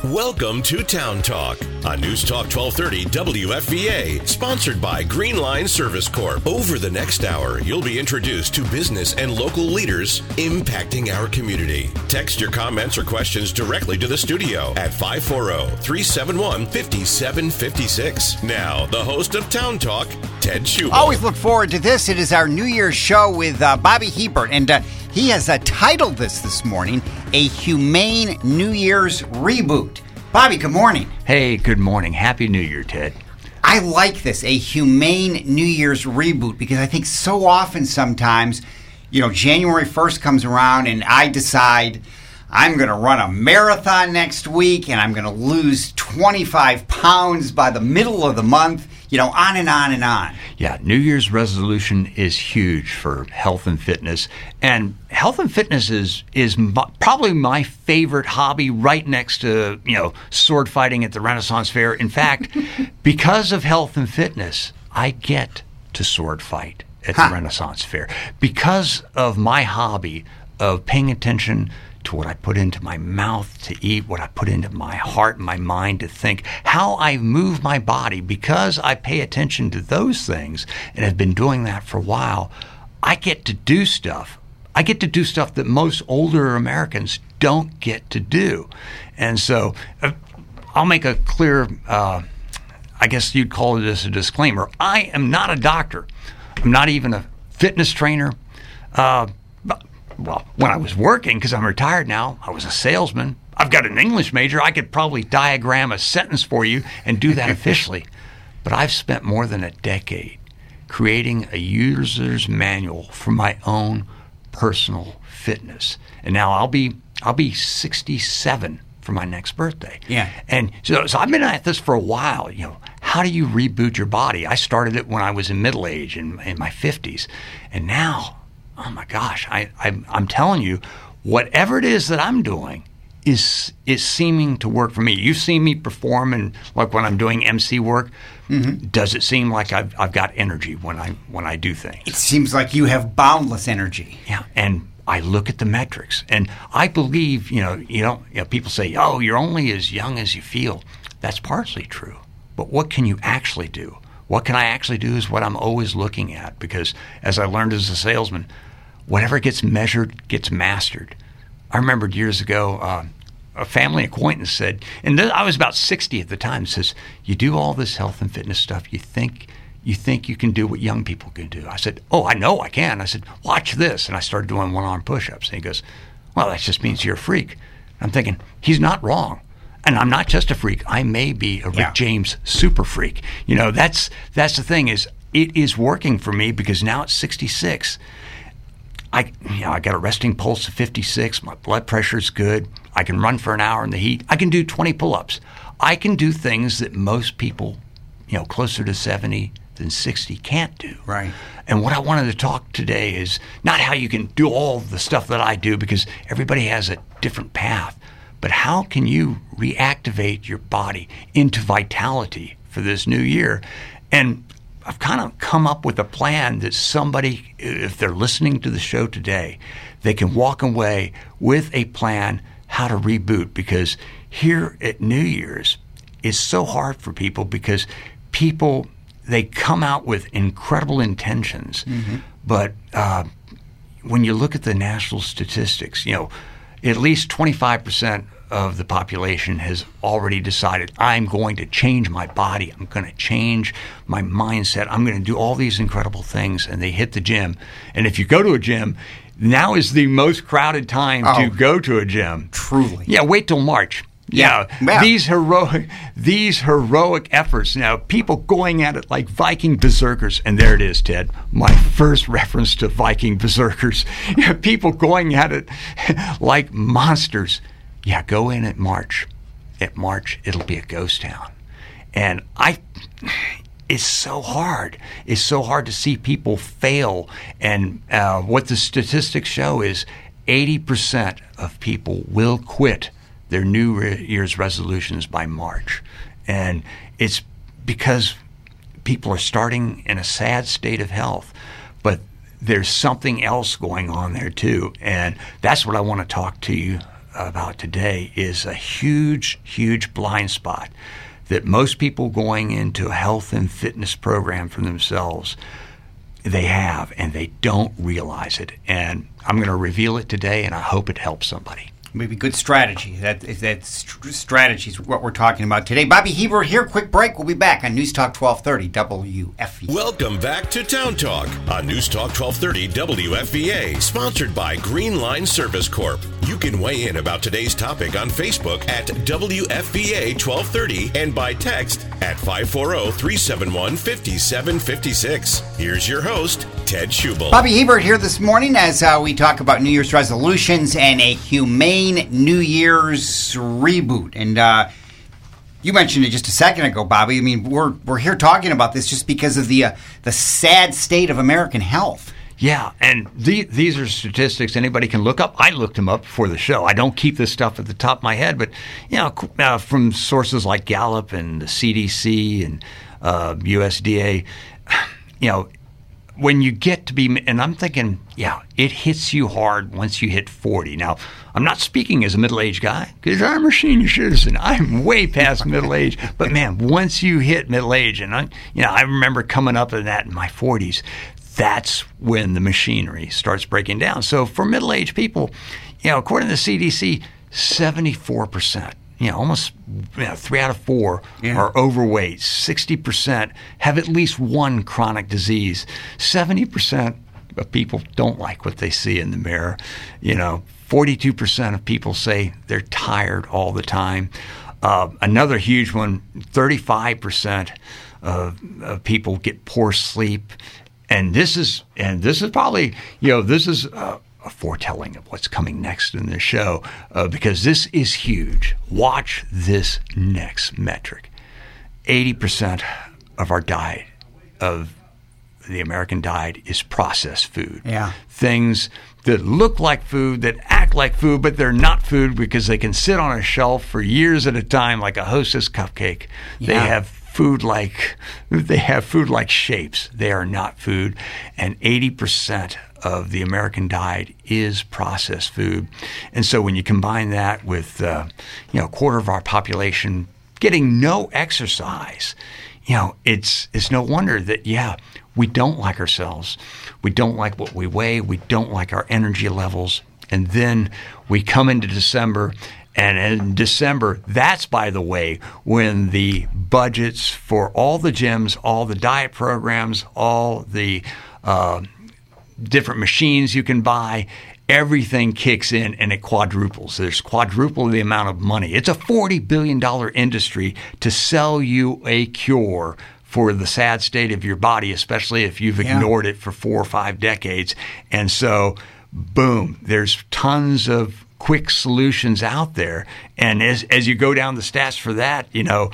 Welcome to Town Talk on News Talk 1230 WFVA, sponsored by Green Line Service Corp. Over the next hour, you'll be introduced to business and local leaders impacting our community. Text your comments or questions directly to the studio at 540-371-5756. Now, the host of Town Talk, Ted Schubel. Always look forward to this. It is our New Year's show with Bobby Hebert, and he has titled this morning, A Humane New Year's Reboot. Bobby, good morning. Hey, good morning. Happy New Year, Ted. I like this, A Humane New Year's Reboot, because I think so often sometimes, January 1st comes around and I decide I'm going to run a marathon next week and I'm going to lose 25 pounds by the middle of the month, on and on and on. Yeah, New Year's resolution is huge for health and fitness. And health and fitness is probably my favorite hobby, right next to, sword fighting at the Renaissance Fair. In fact, because of health and fitness, I get to sword fight at the Renaissance Fair. Because of my hobby of paying attention to what I put into my mouth to eat, what I put into my heart and my mind to think, how I move my body, because I pay attention to those things and have been doing that for a while, I get to do stuff. I get to do stuff that most older Americans don't get to do. And so I'll make a clear, I guess you'd call this a disclaimer. I am not a doctor. I'm not even a fitness trainer. Well, when I was working, because I'm retired now, I was a salesman. I've got an English major. I could probably diagram a sentence for you and do that officially. But I've spent more than a decade creating a user's manual for my own personal fitness. And now I'll be 67 for my next birthday. Yeah. And so I've been at this for a while. How do you reboot your body? I started it when I was in middle age, in my 50s. And now, oh my gosh, I'm telling you, whatever it is that I'm doing is seeming to work for me. You've seen me perform, and like when I'm doing MC work, does it seem like I've got energy when I do things? It seems like you have boundless energy. Yeah, and I look at the metrics, and I believe, people say, oh, you're only as young as you feel. That's partially true, but what can you actually do? What can I actually do is what I'm always looking at, because as I learned as a salesman, whatever gets measured gets mastered. I remembered years ago, a family acquaintance said, and I was about 60 at the time, says, you do all this health and fitness stuff, you think you can do what young people can do. I said, oh, I know I can. I said, watch this. And I started doing one-arm push-ups. And he goes, well, that just means you're a freak. I'm thinking, he's not wrong. And I'm not just a freak. I may be a Rick James super freak. That's the thing, is it is working for me, because now at 66, I got a resting pulse of 56. My blood pressure's good. I can run for an hour in the heat. I can do 20 pull-ups. I can do things that most people, closer to 70 than 60 can't do. Right. And what I wanted to talk today is not how you can do all the stuff that I do, because everybody has a different path. But how can you reactivate your body into vitality for this new year? And I've kind of come up with a plan that somebody, if they're listening to the show today, they can walk away with a plan how to reboot. Because here at New Year's, it's so hard for people, because people, they come out with incredible intentions. But when you look at the national statistics, at least 25% of the population has already decided, I'm going to change my body. I'm going to change my mindset. I'm going to do all these incredible things. And they hit the gym. And if you go to a gym, now is the most crowded time to go to a gym. Truly. Yeah, wait till March. Yeah. These heroic efforts. Now, people going at it like Viking berserkers, and there it is, Ted, my first reference to Viking berserkers. People going at it like monsters. Yeah, go in at March. At March, it'll be a ghost town. And it's so hard. It's so hard to see people fail. And what the statistics show is 80% of people will quit their New Year's resolutions by March. And it's because people are starting in a sad state of health, but there's something else going on there too. And that's what I want to talk to you about today is a huge, huge blind spot that most people going into a health and fitness program for themselves, they have, and they don't realize it. And I'm going to reveal it today, and I hope it helps somebody. Maybe good strategy. That strategy is what we're talking about today. Bobby Hebert here. Quick break. We'll be back on News Talk 1230 WFVA. Welcome back to Town Talk on News Talk 1230 WFVA, sponsored by Green Line Service Corp. You can weigh in about today's topic on Facebook at WFVA 1230 and by text at 540-371-5756. Here's your host, Ted Schubel. Bobby Hebert here this morning as we talk about New Year's resolutions and a humane New Year's reboot. And you mentioned it just a second ago, Bobby. I mean, we're here talking about this just because of the sad state of American health. Yeah, and these are statistics anybody can look up. I looked them up before the show. I don't keep this stuff at the top of my head, but from sources like Gallup and the CDC and USDA, when you get to be, and I'm thinking, it hits you hard once you hit 40. Now, I'm not speaking as a middle-aged guy because I'm a senior citizen. I'm way past middle age. But man, once you hit middle age, and I remember coming up in that in my 40s. That's when the machinery starts breaking down. So for middle-aged people, according to the CDC, 74%, almost 3 out of 4 are overweight. 60% have at least one chronic disease. 70% of people don't like what they see in the mirror. 42% of people say they're tired all the time. Another huge one, 35% of people get poor sleep. And this is probably, this is a foretelling of what's coming next in the show because this is huge. Watch this next metric. 80% of our diet, of the American diet, is processed food. Yeah. Things that look like food, that act like food, but they're not food because they can sit on a shelf for years at a time like a Hostess cupcake. Yeah. They have food like shapes. They are not food. And 80% of the American diet is processed food. And so when you combine that with a quarter of our population getting no exercise, it's no wonder that we don't like ourselves. We don't like what we weigh. We don't like our energy levels. And then we come into December. And in December, that's, by the way, when the budgets for all the gyms, all the diet programs, all the different machines you can buy, everything kicks in and it quadruples. There's quadruple the amount of money. It's a $40 billion industry to sell you a cure for the sad state of your body, especially if you've ignored it for 4 or 5 decades. And so, boom, there's tons of quick solutions out there, and as you go down the stats for that,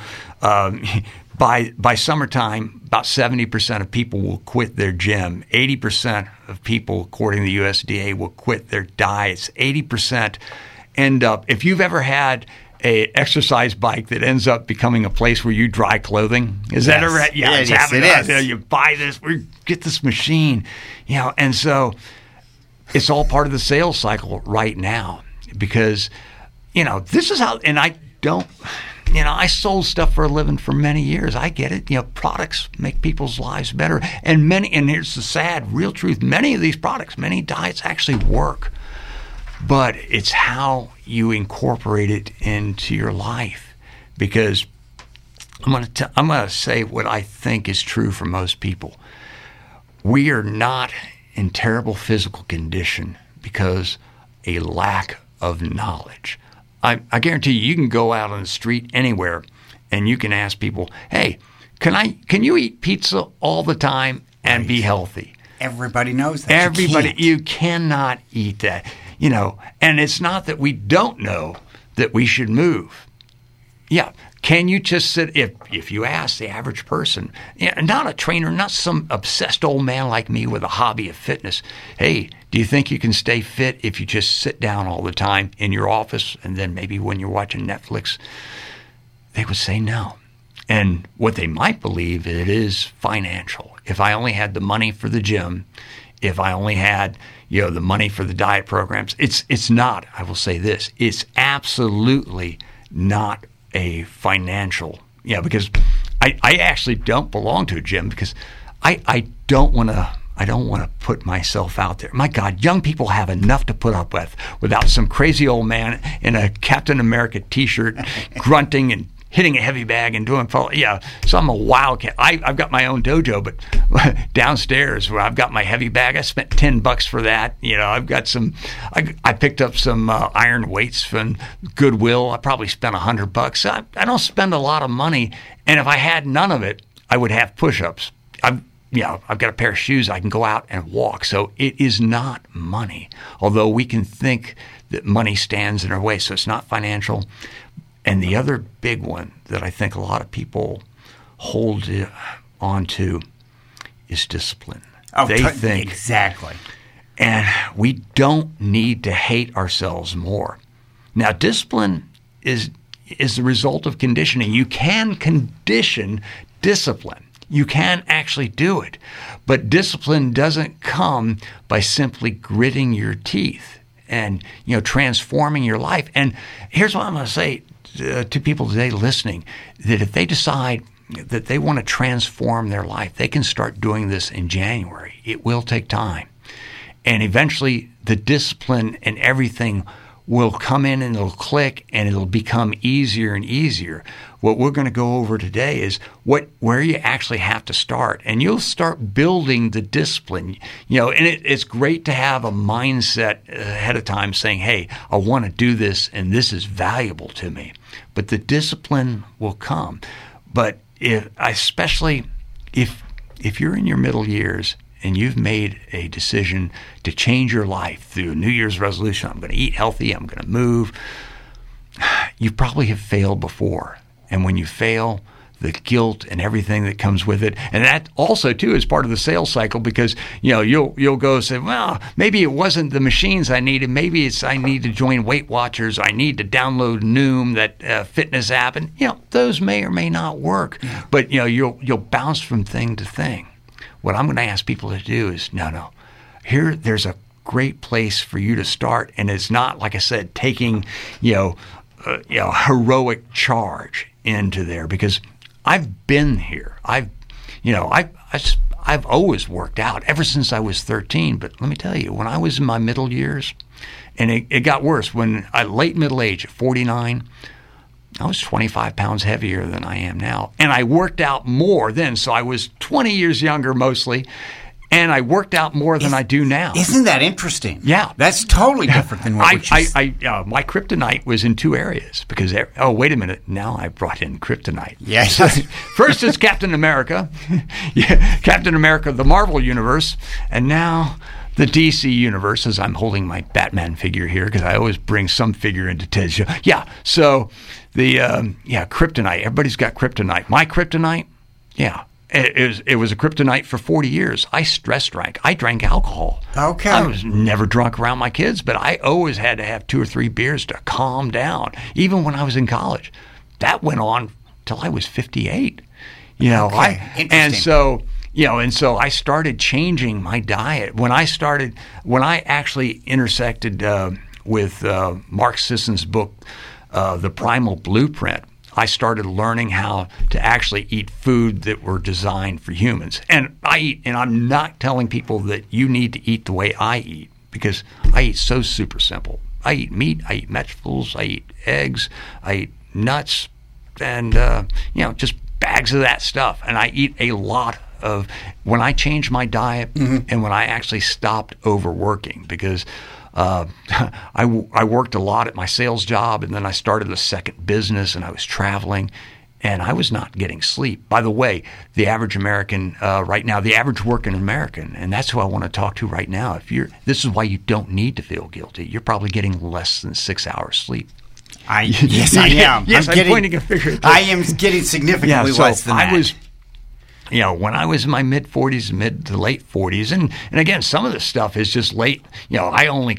by summertime, about 70% of people will quit their gym. 80% of people, according to the USDA, will quit their diets. 80% end up. If you've ever had a exercise bike that ends up becoming a place where you dry clothing, is that ever? Yeah, it's happening. It is. You buy this, we get this machine, and so it's all part of the sales cycle right now. Because, this is how, and I don't, I sold stuff for a living for many years. I get it. Products make people's lives better. And here's the sad, real truth, many of these products, many diets actually work. But it's how you incorporate it into your life. Because I'm going to say what I think is true for most people. We are not in terrible physical condition because a lack of knowledge. I guarantee you can go out on the street anywhere and you can ask people, hey, can you eat pizza all the time and be healthy? Everybody knows that. Everybody, you cannot eat that. And it's not that we don't know that we should move. Yeah. Can you just sit, if you ask the average person, not a trainer, not some obsessed old man like me with a hobby of fitness, hey, do you think you can stay fit if you just sit down all the time in your office and then maybe when you're watching Netflix? They would say no. And what they might believe, it is financial. If I only had the money for the gym, if I only had, the money for the diet programs. It's not. I will say this: it's absolutely not a financial. Because I actually don't belong to a gym because I don't want to. I don't want to put myself out there. My God, young people have enough to put up with without some crazy old man in a Captain America T-shirt grunting and hitting a heavy bag and doing so I'm a wildcat. I've got my own dojo, but downstairs where I've got my heavy bag, I spent $10 for that. I've got some. I picked up some iron weights from Goodwill. I probably spent $100. I don't spend a lot of money, and if I had none of it, I would have push-ups. I've got a pair of shoes. I can go out and walk. So it is not money, although we can think that money stands in our way. So it's not financial. And the other big one that I think a lot of people hold on to is discipline. They think exactly. And we don't need to hate ourselves more. Now, discipline is the result of conditioning. You can condition discipline. You can actually do it. But discipline doesn't come by simply gritting your teeth and, transforming your life. And here's what I'm going to say to people today listening, that if they decide that they want to transform their life, they can start doing this in January. It will take time. And eventually the discipline and everything will come in and it'll click and it'll become easier and easier. What we're going to go over today is where you actually have to start. And you'll start building the discipline. And it's great to have a mindset ahead of time saying, hey, I want to do this and this is valuable to me. But the discipline will come. But especially if you're in your middle years and you've made a decision to change your life through a New Year's resolution, I'm going to eat healthy, I'm going to move, you probably have failed before. And when you fail, the guilt and everything that comes with it, and that also too is part of the sales cycle, because you'll go say, well, maybe it wasn't the machines I needed, maybe it's I need to join Weight Watchers, I need to download Noom, that fitness app, and those may or may not work, but you'll bounce from thing to thing. What I'm going to ask people to do is, no. There's a great place for you to start, and it's not, like I said, taking heroic charge into there, because I've been here. I've always worked out ever since I was 13. But let me tell you, when I was in my middle years, and it got worse when late middle age at 49. I was 25 pounds heavier than I am now. And I worked out more then. So I was 20 years younger mostly. And I worked out more than I do now. Isn't that interesting? Yeah. That's totally different than what my kryptonite was in two areas. Because, wait a minute. Now I brought in kryptonite. Yes. First it's Captain America. Captain America, the Marvel Universe. And now the DC Universe, as I'm holding my Batman figure here, because I always bring some figure into today's show. Yeah, so the kryptonite. Everybody's got kryptonite. My kryptonite, it was a kryptonite for 40 years. I stress drank. I drank alcohol. Okay. I was never drunk around my kids, but I always had to have 2 or 3 beers to calm down, even when I was in college. That went on till I was 58. Okay. Interesting. And so I started changing my diet when I actually intersected with Mark Sisson's book, The Primal Blueprint. I started learning how to actually eat food that were designed for humans. And I'm not telling people that you need to eat the way I eat, because I eat so super simple. I eat meat, I eat vegetables, I eat eggs, I eat nuts, and just bags of that stuff. And I eat a lot of when I changed my diet and when I actually stopped overworking, because I worked a lot at my sales job, and then I started a second business, and I was traveling, and I was not getting sleep. By the way, the average American right now, the average working American, and that's who I want to talk to right now. This is why you don't need to feel guilty. You're probably getting less than 6 hours sleep. Yes, I am. Yes, I'm pointing a finger. I am getting significantly less than that. When I was in my mid-40s, mid to late 40s, and again, some of this stuff is just late. I only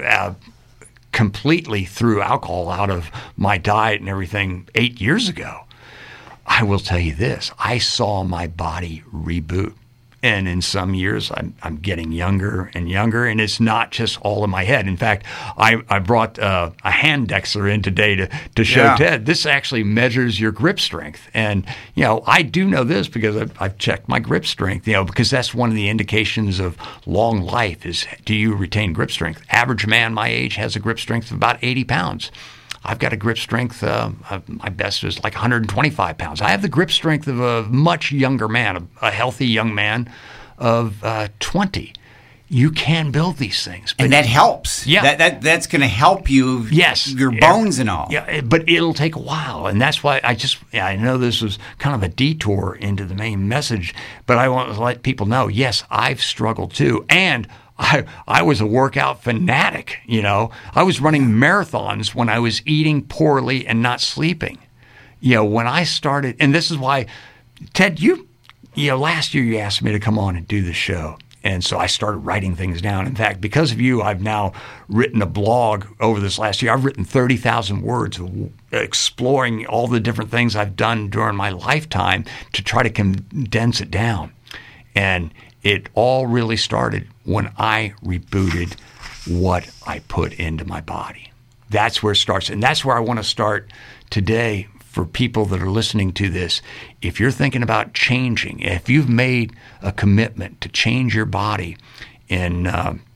completely threw alcohol out of my diet and everything 8 years ago. I will tell you this. I saw my body reboot. And in some years, I'm getting younger and younger, and it's not just all in my head. In fact, I brought a hand dexter in today to show Ted. This actually measures your grip strength. And, I do know this because I've checked my grip strength, because that's one of the indications of long life is, do you retain grip strength? Average man my age has a grip strength of about 80 pounds. I've got a grip strength, my best is like 125 pounds. I have the grip strength of a much younger man, a healthy young man of 20. You can build these things. And that helps. Yeah. That's going to help you, your bones and all. Yeah, but it'll take a while. And that's why I know this was kind of a detour into the main message, but I want to let people know, yes, I've struggled too. And I was a workout fanatic, I was running marathons when I was eating poorly and not sleeping. When I started, and this is why, Ted, last year you asked me to come on and do the show. And so I started writing things down. In fact, because of you, I've now written a blog over this last year. I've written 30,000 words exploring all the different things I've done during my lifetime to try to condense it down. And it all really started when I rebooted what I put into my body. That's where it starts. And that's where I want to start today for people that are listening to this. If you're thinking about changing, if you've made a commitment to change your body in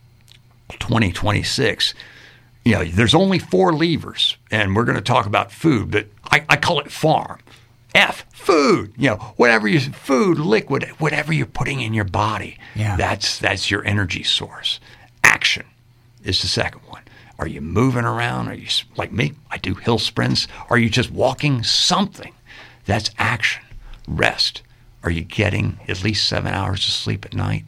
2026, there's only 4 levers. And we're going to talk about food, but I call it farm. Food, food, liquid, whatever you're putting in your body, that's your energy source. Action is the second one. Are you moving around? Are you, like me, I do hill sprints. Are you just walking? Something. That's action. Rest. Are you getting at least 7 hours of sleep at night?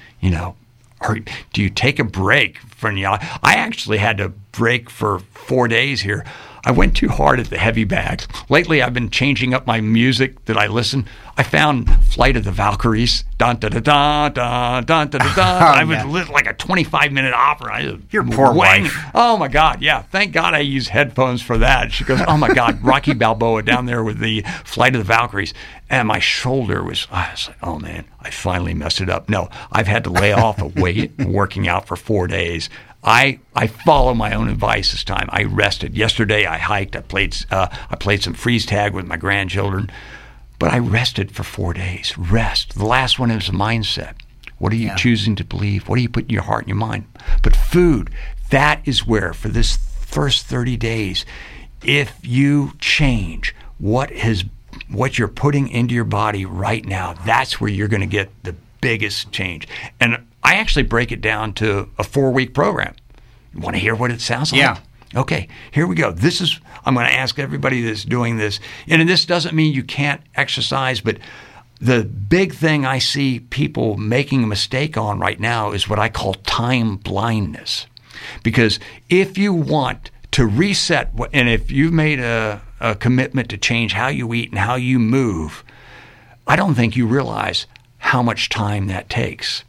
Or do you take a break from, I actually had to break for 4 days here. I went too hard at the heavy bags. Lately, I've been changing up my music that I listen. I found Flight of the Valkyries. Dun, da, da, da, da, dun, da, da, da. I was like a 25-minute opera. Your poor wife. Oh, my God. Yeah. Thank God I use headphones for that. She goes, oh, my God, Rocky Balboa down there with the Flight of the Valkyries. And my shoulder I was like, oh, man, I finally messed it up. No, I've had to lay off of weight working out for 4 days. I follow my own advice this time. I rested. Yesterday I hiked. I played some freeze tag with my grandchildren. But I rested for 4 days. Rest. The last one is a mindset. What are you choosing to believe? What are you putting in your heart and your mind? But food, that is where, for this first 30 days, if you change what you're putting into your body right now, that's where you're going to get the biggest change. And I actually break it down to a 4-week program. You want to hear what it sounds like? Yeah. Okay, here we go. I'm going to ask everybody that's doing this. And this doesn't mean you can't exercise, but the big thing I see people making a mistake on right now is what I call time blindness. Because if you want to reset, and if you've made a commitment to change how you eat and how you move, I don't think you realize how much time that takes.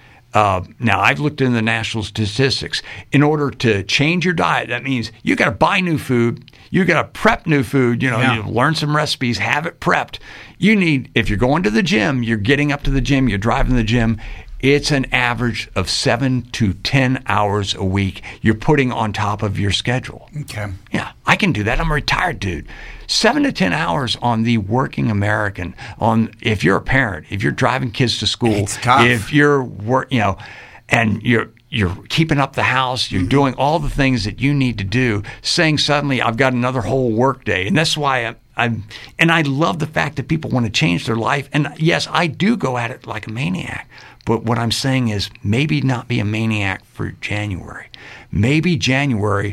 Now, I've looked in the national statistics. In order to change your diet, that means you got to buy new food. You got to prep new food. You learn some recipes, have it prepped. You need, if you're going to the gym, you're getting up to the gym, you're driving to the gym, it's an average of 7 to 10 hours a week you're putting on top of your schedule. Okay. Yeah, I can do that. I'm a retired dude. 7 to 10 hours on the working American. If you're a parent, if you're driving kids to school, it's tough. If you're and you're keeping up the house, you're doing all the things that you need to do, saying suddenly I've got another whole work day. And that's why I love the fact that people want to change their life. And yes, I do go at it like a maniac. But what I'm saying is maybe not be a maniac for January. Maybe January,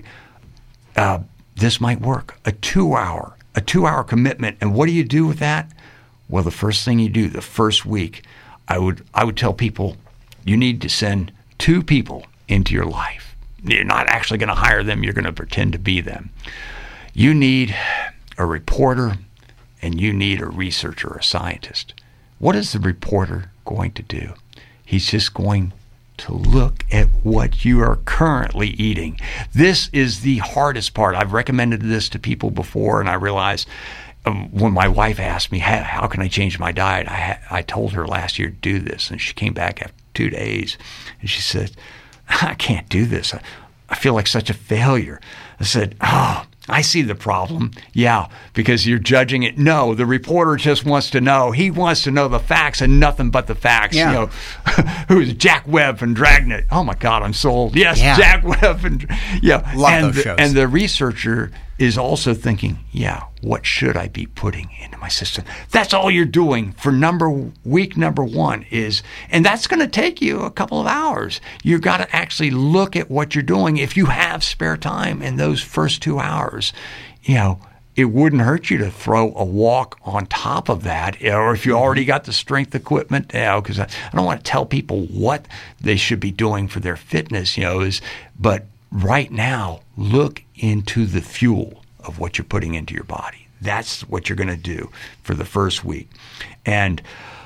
this might work. A 2-hour commitment. And what do you do with that? Well, the first thing you do, the first week, I would tell people you need to send 2 people into your life. You're not actually going to hire them. You're going to pretend to be them. You need a reporter and you need a researcher, a scientist. What is the reporter going to do? He's just going to look at what you are currently eating. This is the hardest part. I've recommended this to people before, and I realize when my wife asked me, how can I change my diet? I told her last year to do this. And she came back after 2 days and she said, I can't do this. I feel like such a failure. I said, I see the problem. Yeah, because you're judging it. No, the reporter just wants to know. He wants to know the facts and nothing but the facts. Yeah. You know, who's Jack Webb from Dragnet? Oh my God, I'm sold. Yes, yeah. Jack Webb and Love those shows. And the researcher is also thinking, what should I be putting into my system? That's all you're doing for week number 1 is, and that's going to take you a couple of hours. You've got to actually look at what you're doing. If you have spare time in those first 2 hours, it wouldn't hurt you to throw a walk on top of that, or if you already got the strength equipment, because I don't want to tell people what they should be doing for their fitness, but right now, look into the fuel of what you're putting into your body. That's what you're going to do for the first week. And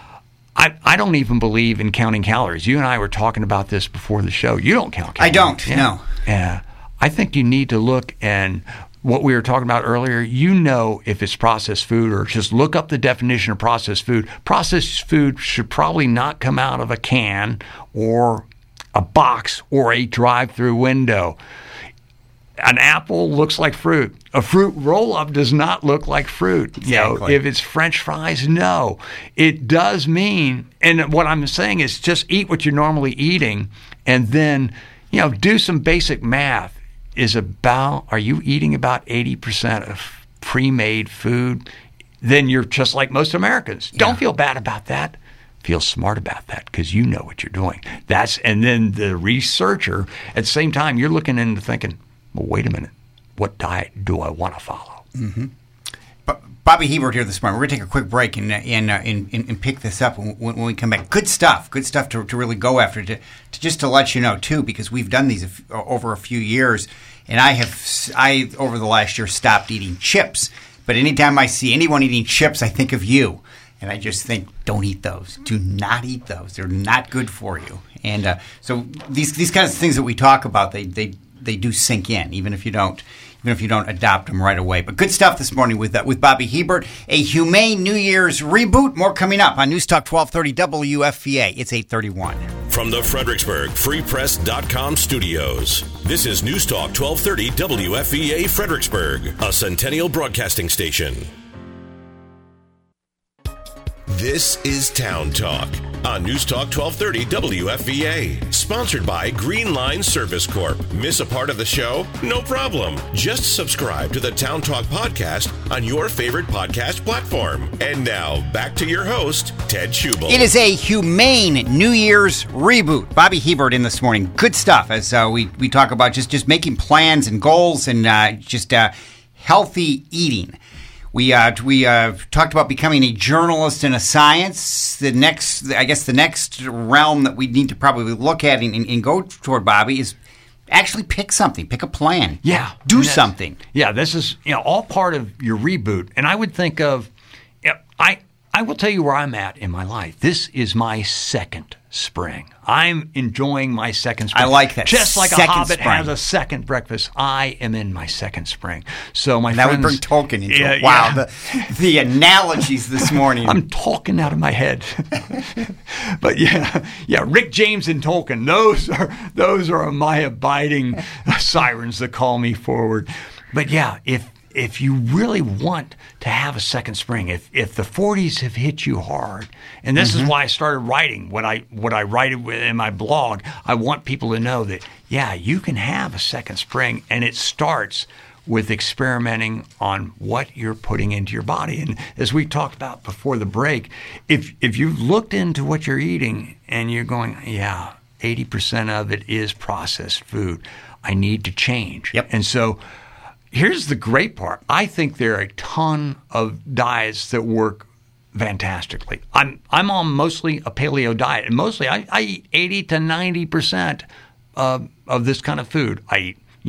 I don't even believe in counting calories. You and I were talking about this before the show. You don't count calories. I don't, no. Yeah. I think you need to look, and what we were talking about earlier, if it's processed food, or just look up the definition of processed food. Processed food should probably not come out of a can or a box or a drive-through window. An apple looks like fruit. A fruit roll-up does not look like fruit. Exactly. If it's French fries, no. It does mean, and what I'm saying is just eat what you're normally eating, and then, do some basic math. Are you eating about 80% of pre-made food? Then you're just like most Americans. Don't feel bad about that. Feel smart about that, because you know what you're doing. And then the researcher, at the same time, you're looking into thinking, well, wait a minute, what diet do I want to follow? Mm-hmm. Bobby Hebert here this morning. We're going to take a quick break and pick this up when we come back. Good stuff to really go after, to let you know, too, because we've done these over a few years, and I over the last year stopped eating chips. But anytime I see anyone eating chips, I think of you. And I just think, don't eat those. Do not eat those. They're not good for you. And so these kinds of things that we talk about, they do sink in, even if you don't adopt them right away. But good stuff this morning with Bobby Hebert. A humane New Year's reboot. More coming up on News Talk 1230 WFVA. It's 8:31. From the Fredericksburg FreePress.com studios, this is News Talk 1230 WFVA Fredericksburg, a Centennial Broadcasting station. This is Town Talk on News Talk 1230 WFVA, sponsored by Green Line Service Corp. Miss a part of the show? No problem. Just subscribe to the Town Talk podcast on your favorite podcast platform. And now, back to your host, Ted Schubel. It is a humane New Year's reboot. Bobby Hebert in this morning. Good stuff as we talk about just making plans and goals and healthy eating. We talked about becoming a journalist in a science. The next realm that we need to probably look at and go toward, Bobby, is actually pick something, pick a plan. Yeah. Do something. Yeah, this is all part of your reboot. And I would think of, I will tell you where I'm at in my life. This is my second spring. I'm enjoying my second spring. I like that. Just like second a hobbit spring. has a second breakfast, I am in my second spring. So my now friends, we bring Tolkien into it. Wow, yeah. The analogies this morning. I'm talking out of my head. But yeah, Rick James and Tolkien. Those are my abiding sirens that call me forward. But yeah, if you really want to have a second spring, if the 40s have hit you hard, and this is why I started writing what I write in my blog, I want people to know that, you can have a second spring, and it starts with experimenting on what you're putting into your body. And as we talked about before the break, if you've looked into what you're eating and you're going, 80% of it is processed food, I need to change. Yep. And so here's the great part. I think there are a ton of diets that work fantastically. I'm on mostly a paleo diet, and mostly I eat 80 to 90% of this kind of food. I eat,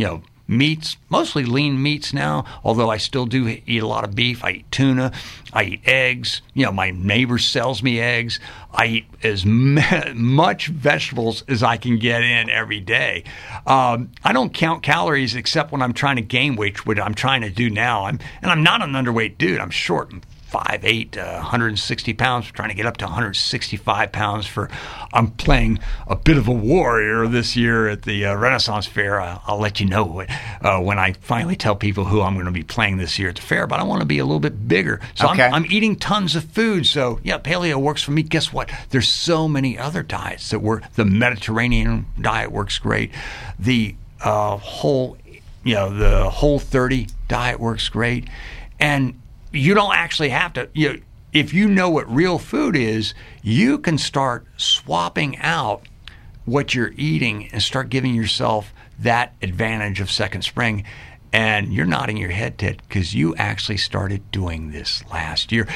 meats, mostly lean meats now, although I still do eat a lot of beef. I eat tuna. I eat eggs. My neighbor sells me eggs. I eat as much vegetables as I can get in every day. I don't count calories except when I'm trying to gain weight, which I'm trying to do now. I'm not an underweight dude. I'm short. I'm 5'8", 160 pounds. I'm trying to get up to 165 pounds. I'm playing a bit of a warrior this year at the Renaissance Fair. I'll let you know when I finally tell people who I'm going to be playing this year at the fair. But I want to be a little bit bigger. So okay. I'm eating tons of food. So yeah, paleo works for me. Guess what? There's so many other diets that work. The Mediterranean diet works great. The whole 30 diet works great, and you don't actually have to, if you know what real food is, you can start swapping out what you're eating and start giving yourself that advantage of second spring. And you're nodding your head, Ted, because you actually started doing this last year.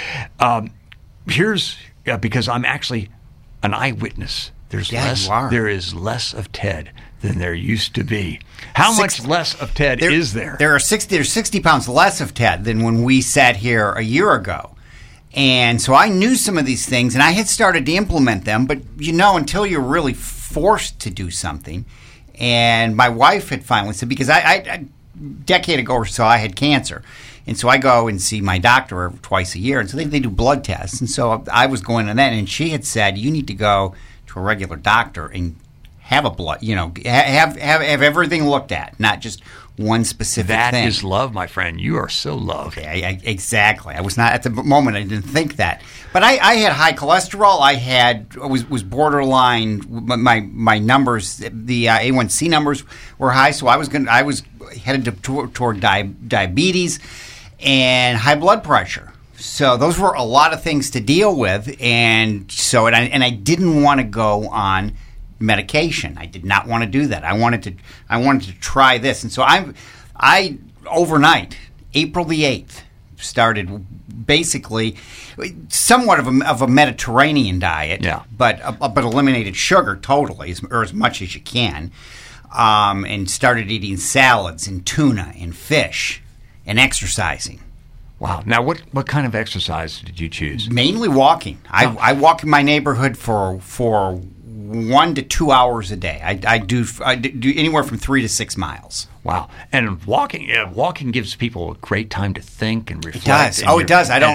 Because I'm actually an eyewitness. There is less of Ted than there used to be. How much less of Ted is there? There's 60 pounds less of Ted than when we sat here a year ago. And so I knew some of these things, and I had started to implement them. But, until you're really forced to do something. And my wife had finally said, because a decade ago or so, I had cancer. And so I go and see my doctor twice a year. And so they do blood tests. And so I was going to that, and she had said, you need to go to a regular doctor and have a blood, have everything looked at, not just one specific thing. That is love, my friend. You are so loved. Okay, exactly. I was not at the moment. I didn't think that, but I had high cholesterol. I was borderline. My numbers, the A1C numbers were high, so I was headed toward diabetes and high blood pressure. So those were a lot of things to deal with, and I didn't want to go on medication. I did not want to do that. I wanted to try this, and so I overnight, April the 8th, started basically somewhat of a Mediterranean diet, but eliminated sugar totally, or as much as you can, and started eating salads and tuna and fish and exercising. Wow. Now, what kind of exercise did you choose? Mainly walking. I walk in my neighborhood for 1 to 2 hours a day. I do anywhere from 3 to 6 miles. Wow. And walking gives people a great time to think and reflect. It does. It does. I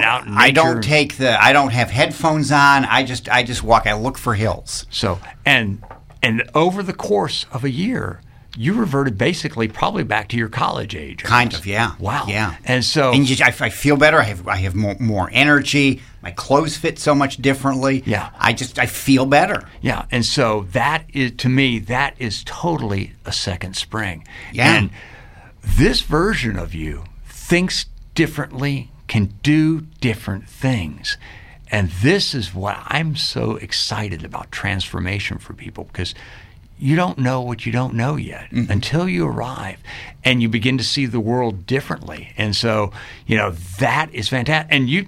don't have headphones on. I just walk. I look for hills. So and over the course of a year, you reverted basically probably back to your college age. Kind of, yeah. Wow. Yeah. And so I feel better. I have more energy. My clothes fit so much differently. Yeah. I feel better. Yeah. And so that is, to me, that is totally a second spring. Yeah. And this version of you thinks differently, can do different things. And this is what I'm so excited about transformation for people, because you don't know what you don't know yet until you arrive and you begin to see the world differently. And so, that is fantastic.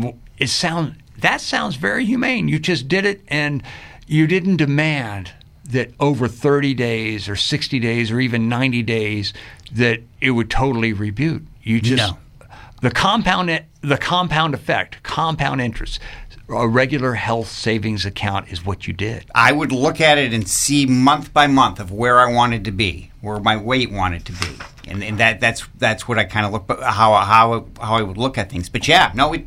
That sounds very humane. You just did it, and you didn't demand that over 30 days or 60 days or even 90 days that it would totally reboot. You just the compound effect, compound interest. A regular health savings account is what you did. I would look at it and see month by month of where I wanted to be, where my weight wanted to be, and that's what I kind of look, how I would look at things. But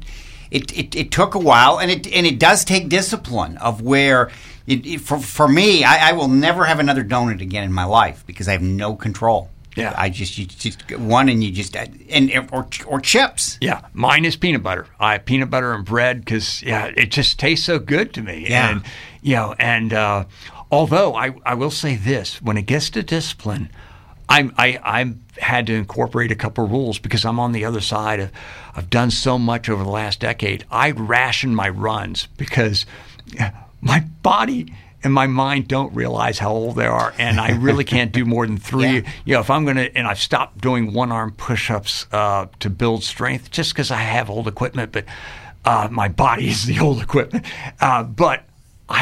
it took a while, and it does take discipline of where. For me, I will never have another donut again in my life because I have no control. Yeah, you just one, and you just or chips. Yeah, mine is peanut butter. Peanut butter and bread because it just tastes so good to me. Yeah, and although I will say this, when it gets to discipline, I've had to incorporate a couple of rules because I'm on the other side. I've done so much over the last decade. I ration my runs because my body and my mind don't realize how old they are, and I really can't do more than 3. If I'm going to, and I've stopped doing one-arm push-ups to build strength just because I have old equipment, but my body is the old equipment. But I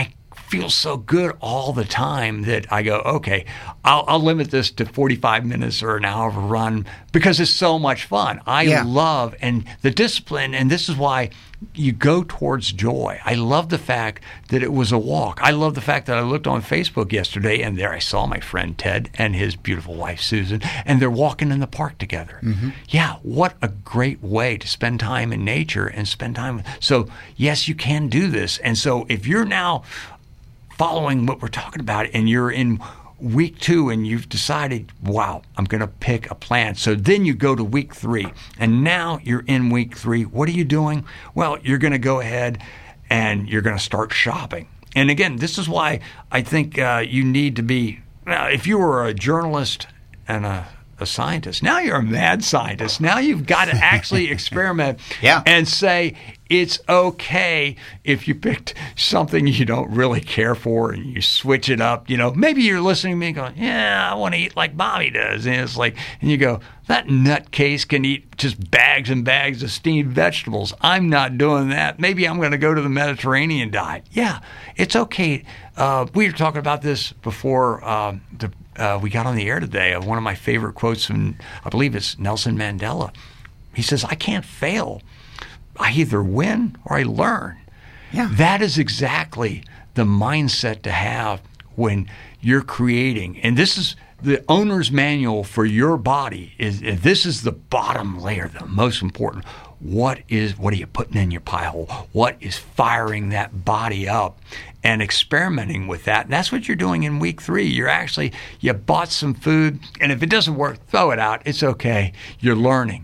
feels so good all the time that I go, okay, I'll limit this to 45 minutes or an hour of a run because it's so much fun. I love, and the discipline, and this is why you go towards joy. I love the fact that it was a walk. I love the fact that I looked on Facebook yesterday, and there I saw my friend Ted and his beautiful wife Susan, and they're walking in the park together. Mm-hmm. Yeah, what a great way to spend time in nature and spend time. So yes, you can do this. And so if you're now following what we're talking about and you're in week 2 and you've decided, wow, I'm going to pick a plan. So then you go to week 3 and now you're in week 3. What are you doing? Well, you're going to go ahead and you're going to start shopping. And again, this is why I think you need to be, if you were a journalist and a scientist, now you're a mad scientist. Now you've got to actually experiment and say, it's okay if you picked something you don't really care for and you switch it up. Maybe you're listening to me going, yeah, I want to eat like Bobby does. And it's like, and you go, that nutcase can eat just bags and bags of steamed vegetables. I'm not doing that. Maybe I'm going to go to the Mediterranean diet. Yeah, it's okay. We were talking about this before we got on the air today. One of my favorite quotes from, I believe it's Nelson Mandela. He says, I can't fail. I either win or I learn. Yeah. That is exactly the mindset to have when you're creating. And this is the owner's manual for your body. This is the bottom layer, the most important. What are you putting in your pie hole? What is firing that body up and experimenting with that? And that's what you're doing in week 3. You bought some food, and if it doesn't work, throw it out. It's okay. You're learning.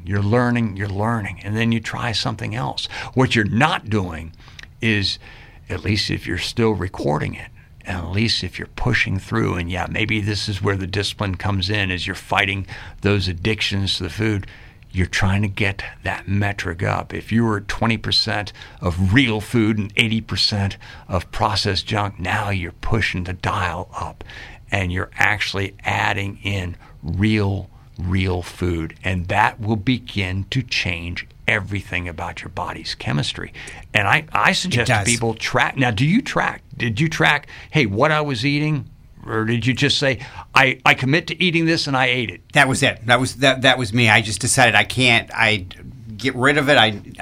And then you try something else. What you're not doing is, at least if you're still recording it, and at least if you're pushing through, and maybe this is where the discipline comes in, as you're fighting those addictions to the food, you're trying to get that metric up. If you were 20% of real food and 80% of processed junk, now you're pushing the dial up and you're actually adding in real food. And that will begin to change everything about your body's chemistry. And I suggest to people track. Now, do you track? Did you track, hey, what I was eating? Or did you just say, I commit to eating this and I ate it? That was it. That was me. I just decided I can't. I get rid of it.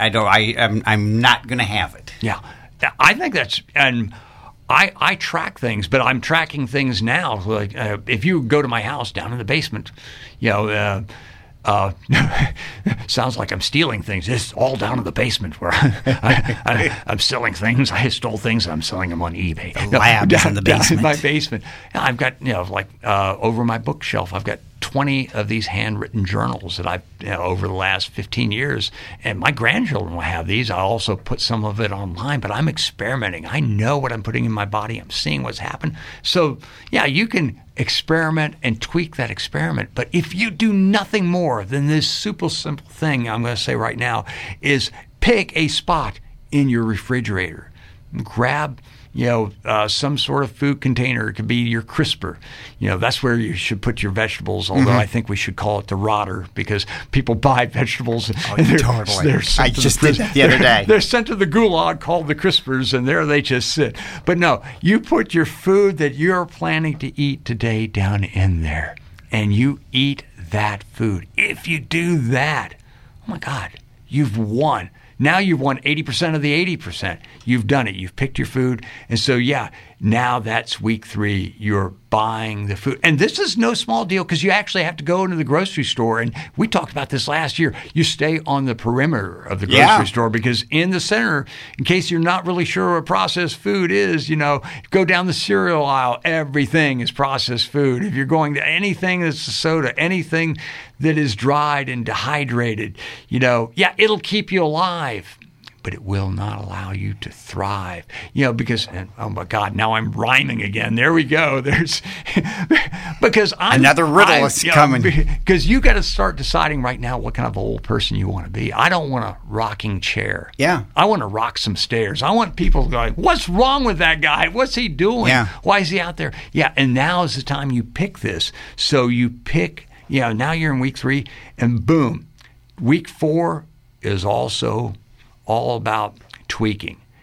I'm not going to have it. Yeah, I think that's, and I track things, but I'm tracking things now. Like if you go to my house down in the basement, sounds like I'm stealing things. It's all down in the basement where I'm selling things. I stole things. I'm selling them on eBay. The lab's in the basement. Down in my basement. I've got, over my bookshelf, I've got 20 of these handwritten journals that I've, over the last 15 years. And my grandchildren will have these. I also put some of it online, but I'm experimenting. I know what I'm putting in my body. I'm seeing what's happened. So, you can experiment and tweak that experiment. But if you do nothing more than this super simple thing I'm going to say right now is pick a spot in your refrigerator. Grab some sort of food container. It could be your crisper. That's where you should put your vegetables, although I think we should call it the rotter because people buy vegetables. Totally. I just did that the other day. They're sent to the gulag called the crispers, and there they just sit. But no, you put your food that you're planning to eat today down in there, and you eat that food. If you do that, oh my God, you've won. Now you've won 80% of the 80%. You've done it. You've picked your food. And so, now that's week 3. You're buying the food. And this is no small deal because you actually have to go into the grocery store. And we talked about this last year. You stay on the perimeter of the grocery store because in the center, in case you're not really sure what processed food is, go down the cereal aisle. Everything is processed food. If you're going to anything that's a soda, anything that is dried and dehydrated, it'll keep you alive. But it will not allow you to thrive, because, oh my God, now I'm rhyming again. There we go. Because another riddle is coming. Because you got to start deciding right now what kind of old person you want to be. I don't want a rocking chair. Yeah. I want to rock some stairs. I want people to go, what's wrong with that guy? What's he doing? Yeah. Why is he out there? Yeah. And now is the time you pick this. So you pick, now you're in week 3 and boom, week 4 is also all about tweaking.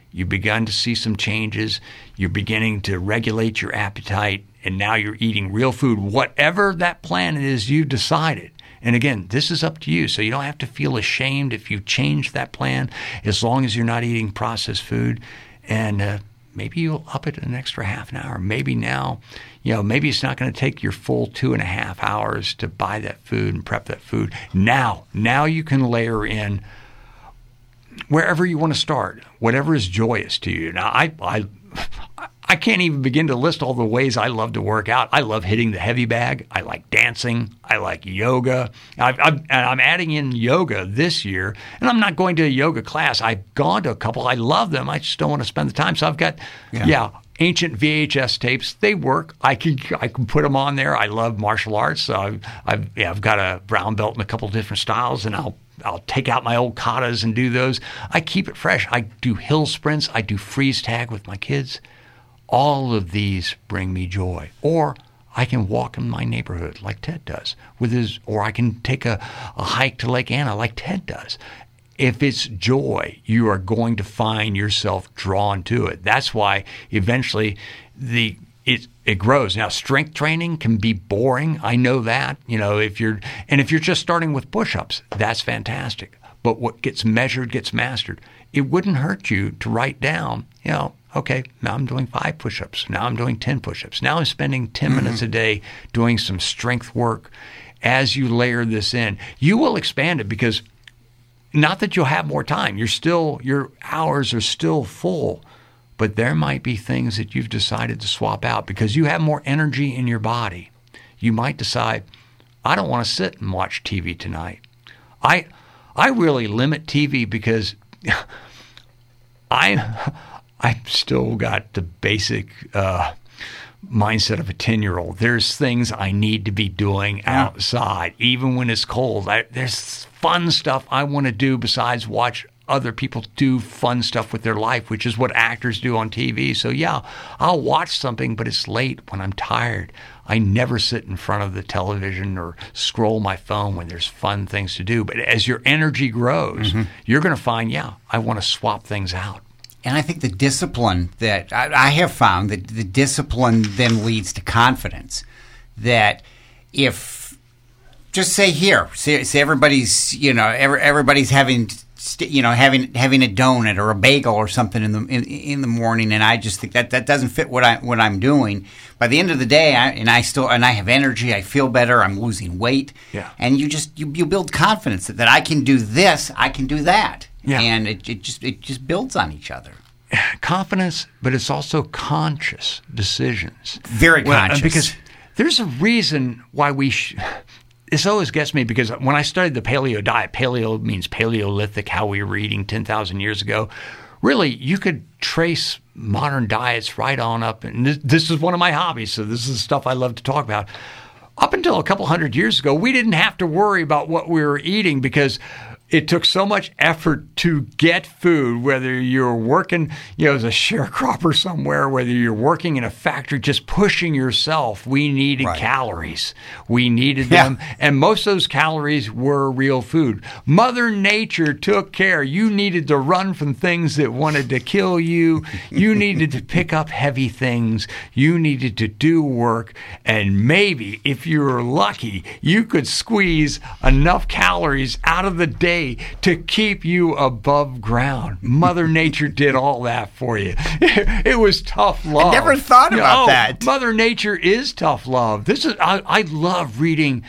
You've begun to see some changes. You're beginning to regulate your appetite, and now you're eating real food, whatever that plan is you've decided. And again, this is up to you, so you don't have to feel ashamed if you change that plan, as long as you're not eating processed food. And maybe you'll up it an extra half an hour. Maybe now, maybe it's not going to take your full 2.5 hours to buy that food and prep that food. Now you can layer in wherever you want to start, whatever is joyous to you. Now, I can't even begin to list all the ways I love to work out. I love hitting the heavy bag. I like dancing. I like yoga. I'm adding in yoga this year, and I'm not going to a yoga class. I've gone to a couple. I love them. I just don't want to spend the time. So I've got, ancient VHS tapes. They work. I can put them on there. I love martial arts. So I've got a brown belt in a couple of different styles, and I'll take out my old katas and do those. I keep it fresh. I do hill sprints. I do freeze tag with my kids. All of these bring me joy. Or I can walk in my neighborhood like Ted does or I can take a hike to Lake Anna like Ted does. If it's joy, you are going to find yourself drawn to it. That's why eventually it grows. Now, strength training can be boring. I know that. If you're just starting with push-ups, that's fantastic. But what gets measured gets mastered. It wouldn't hurt you to write down, okay, now I'm doing 5 push-ups. Now I'm doing 10 push-ups. Now I'm spending 10 minutes a day doing some strength work. As you layer this in, you will expand it, because not that you'll have more time. Your hours are still full. But there might be things that you've decided to swap out because you have more energy in your body. You might decide, I don't want to sit and watch TV tonight. I really limit TV because I've still got the basic mindset of a 10-year-old. There's things I need to be doing outside, even when it's cold. There's fun stuff I want to do besides watch other people do fun stuff with their life, which is what actors do on TV. So I'll watch something, but it's late when I'm tired. I never sit in front of the television or scroll my phone when there's fun things to do. But as your energy grows, you're going to find, I want to swap things out. And I think the discipline that I have found, that the discipline then leads to confidence. That if, just say everybody's, everybody's having a donut or a bagel or something in the morning, and I just think that doesn't fit what I'm doing. By the end of the day, I have energy. I feel better. I'm losing weight. Yeah. And you build confidence that I can do this. I can do that. Yeah. And it just builds on each other. Confidence, but it's also conscious decisions. Very conscious. Because there's a reason why this always gets me, because when I studied the paleo diet, paleo means Paleolithic, how we were eating 10,000 years ago. Really, you could trace modern diets right on up. And this is one of my hobbies, so this is stuff I love to talk about. Up until a couple hundred years ago, we didn't have to worry about what we were eating because it took so much effort to get food, whether you're working, as a sharecropper somewhere, whether you're working in a factory, just pushing yourself. We needed calories. We needed them. And most of those calories were real food. Mother Nature took care. You needed to run from things that wanted to kill you. You needed to pick up heavy things. You needed to do work. And maybe, if you were lucky, you could squeeze enough calories out of the day to keep you above ground. Mother Nature did all that for you. It was tough love. I never thought about that. Mother Nature is tough love. I love reading.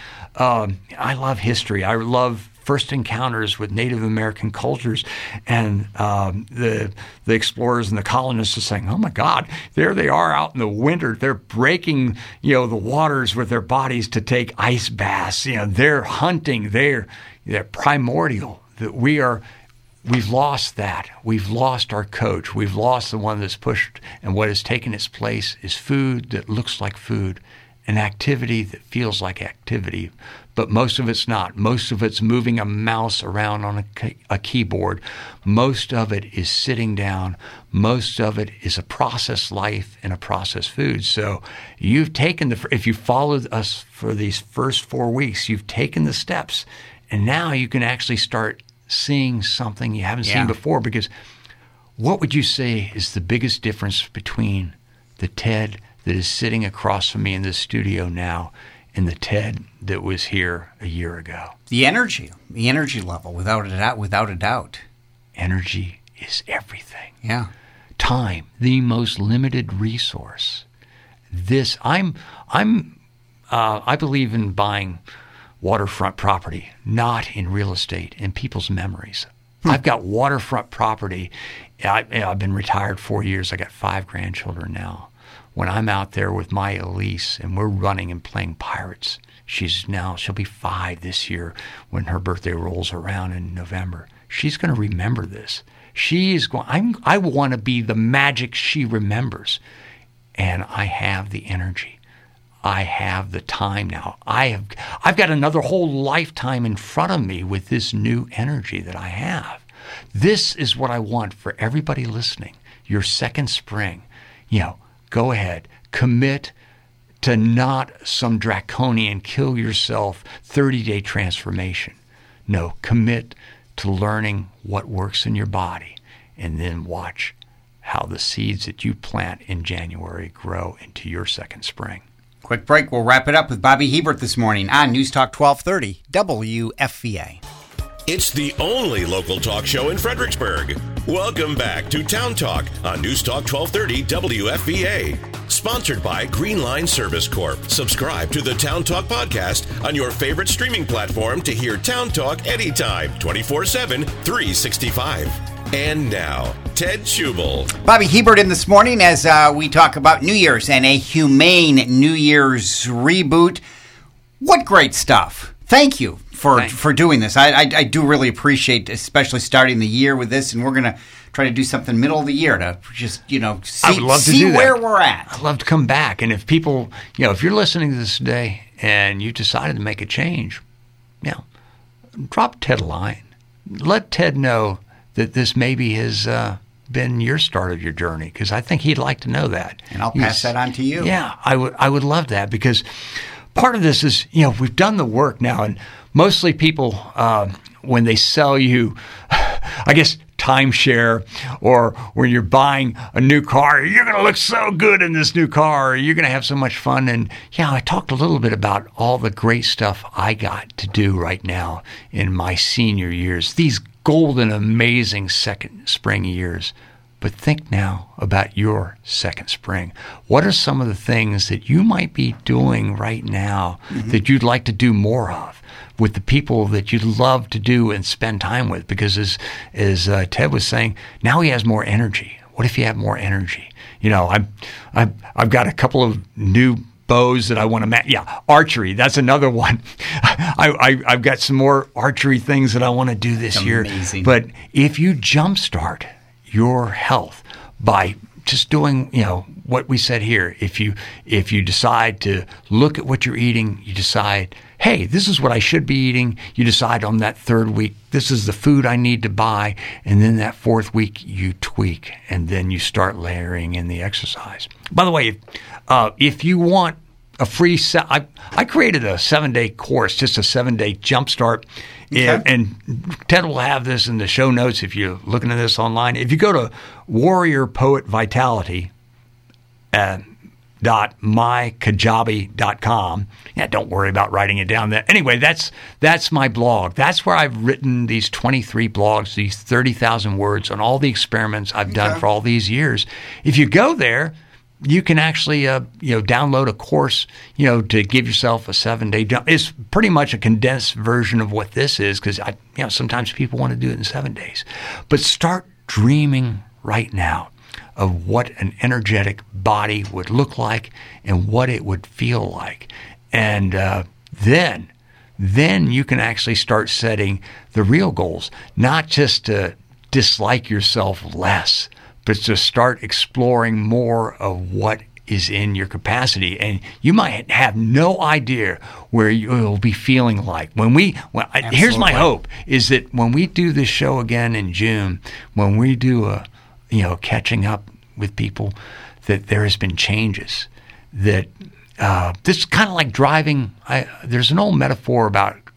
I love history. I love first encounters with Native American cultures, and the explorers and the colonists are saying, "Oh my God, there they are out in the winter. They're breaking, the waters with their bodies to take ice baths. They're hunting. They're primordial. That we've lost that. We've lost our coach. We've lost the one that's pushed, and what has taken its place is food that looks like food, an activity that feels like activity, but most of it's not. Most of it's moving a mouse around on a keyboard. Most of it is sitting down. Most of it is a processed life and a processed food. So you've taken if you followed us for these first 4 weeks, you've taken the steps. And now you can actually start seeing something you haven't seen before, because what would you say is the biggest difference between the Ted that is sitting across from me in this studio now and the Ted that was here a year ago? The energy level, without a doubt. Energy is everything. Yeah. Time, the most limited resource. I believe in buying waterfront property, not in real estate, in people's memories. I've got waterfront property. I've been retired 4 years. I got 5 grandchildren now. When I'm out there with my Elise and we're running and playing Pirates, she'll be 5 this year when her birthday rolls around in November. She's going to remember this. I want to be the magic she remembers. And I have the energy. I have the time now. I've got another whole lifetime in front of me with this new energy that I have. This is what I want for everybody listening. Your second spring, go ahead, commit to not some draconian kill yourself 30-day transformation. No, commit to learning what works in your body and then watch how the seeds that you plant in January grow into your second spring. Quick break. We'll wrap it up with Bobby Hebert this morning on News Talk 1230 WFVA. It's the only local talk show in Fredericksburg. Welcome back to Town Talk on News Talk 1230 WFVA. Sponsored by Green Line Service Corp. Subscribe to the Town Talk podcast on your favorite streaming platform to hear Town Talk anytime, 24/7, 365. And now, Ted Schubel. Bobby Hebert in this morning as we talk about New Year's and a humane New Year's reboot. What great stuff. Thank you for doing this. I do really appreciate, especially starting the year with this, and we're going to try to do something middle of the year to just, see where we're at. I'd love to come back. And if people, if you're listening to this today and you decided to make a change, drop Ted a line. Let Ted know that this maybe has been your start of your journey, because I think he'd like to know that. And I'll pass that on to you. Yeah, I would love that, because part of this is, we've done the work now, and mostly people, when they sell you, I guess, timeshare, or when you're buying a new car, you're going to look so good in this new car, or you're going to have so much fun. And I talked a little bit about all the great stuff I got to do right now in my senior years, these golden, amazing second spring years. But think now about your second spring. What are some of the things that you might be doing right now that you'd like to do more of with the people that you'd love to do and spend time with? Because as Ted was saying, now he has more energy. What if you have more energy? I've got a couple of new bows that I want to archery. That's another one. I've got some more archery things that I want to do this year. But if you jumpstart your health by just doing, what we said here, if you decide to look at what you're eating, you decide, hey, this is what I should be eating. You decide on that third week, this is the food I need to buy. And then that fourth week, you tweak, and then you start layering in the exercise. By the way, if you want a free I created a 7-day course, just a 7-day jumpstart. Okay. And Ted will have this in the show notes if you're looking at this online. If you go to warriorpoetvitality.mykajabi.com, don't worry about writing it down there. Anyway, that's my blog. That's where I've written these 23 blogs, these 30,000 words on all the experiments I've done for all these years. If you go there, you can actually, download a course, to give yourself a 7-day. It's pretty much a condensed version of what this is, because sometimes people want to do it in 7 days. But start dreaming right now of what an energetic body would look like and what it would feel like, and then you can actually start setting the real goals, not just to dislike yourself less, but to start exploring more of what is in your capacity. And you might have no idea where you'll be feeling like. Here's my hope, is that when we do this show again in June, when we do catching up with people, that there has been changes. That this is kind of like driving. There's an old metaphor about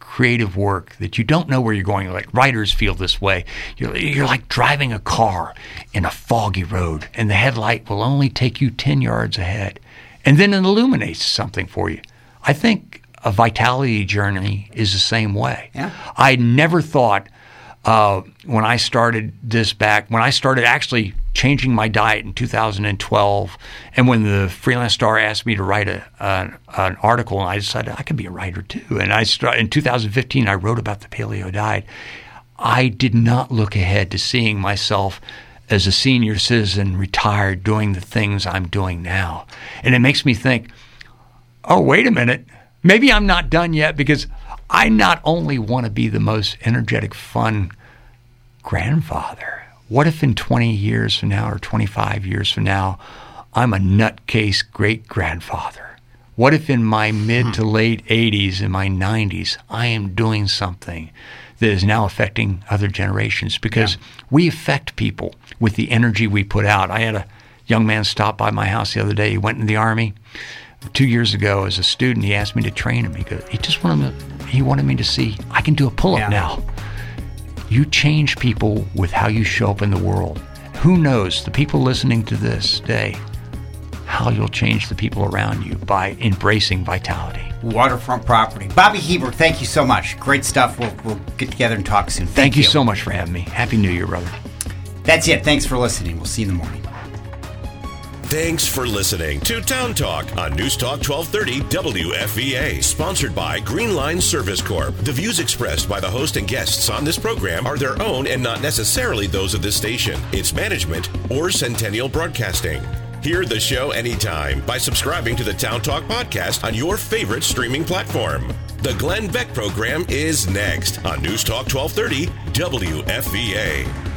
creative work that you don't know where you're going. Like writers feel this way. You're like driving a car in a foggy road, and the headlight will only take you 10 yards ahead, and then it illuminates something for you. I think a vitality journey is the same way. Yeah. I never thought when I started actually changing my diet in 2012, and when the Freelance Star asked me to write an article, and I decided I could be a writer too. And in 2015, I wrote about the paleo diet. I did not look ahead to seeing myself as a senior citizen, retired, doing the things I'm doing now. And it makes me think, oh, wait a minute, maybe I'm not done yet, because I not only want to be the most energetic, fun grandfather. What if in 20 years from now or 25 years from now, I'm a nutcase great-grandfather? What if in my mid to late 80s, in my 90s, I am doing something that is now affecting other generations? Because we affect people with the energy we put out. I had a young man stop by my house the other day. He went in the Army. 2 years ago, as a student, he asked me to train him. He wanted me to see, I can do a pull-up now. You change people with how you show up in the world. Who knows, the people listening to this day, how you'll change the people around you by embracing vitality. Waterfront Property. Bobby Hebert, thank you so much. Great stuff. We'll get together and talk soon. Thank you so much for having me. Happy New Year, brother. That's it. Thanks for listening. We'll see you in the morning. Thanks for listening to Town Talk on News Talk 1230 WFVA, sponsored by Greenline Service Corp. The views expressed by the host and guests on this program are their own and not necessarily those of this station, its management, or Centennial Broadcasting. Hear the show anytime by subscribing to the Town Talk podcast on your favorite streaming platform. The Glenn Beck program is next on News Talk 1230 WFVA.